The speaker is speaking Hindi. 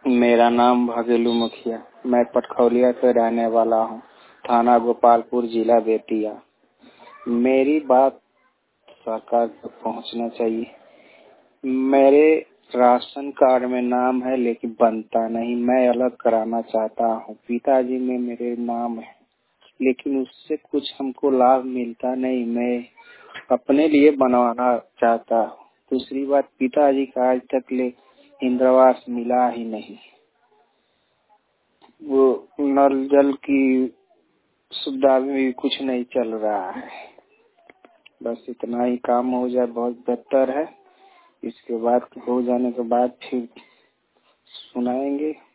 मेरा नाम भागेलू मुखिया, मैं पटखौलिया से रहने वाला हूँ, थाना गोपालपुर, जिला बेतिया। मेरी बात सरकार तक पहुँचना चाहिए। मेरे राशन कार्ड में नाम है लेकिन बनता नहीं, मैं अलग कराना चाहता हूँ। पिताजी में मेरे नाम है लेकिन उससे कुछ हमको लाभ मिलता नहीं, मैं अपने लिए बनवाना चाहता हूँ। दूसरी बात, पिताजी का आज तक ले इंदिरावास मिला ही नहीं। वो नल जल की सुविधा भी कुछ नहीं चल रहा है। बस इतना ही काम हो जाए बहुत बेहतर है। इसके बाद हो जाने के बाद फिर सुनाएंगे।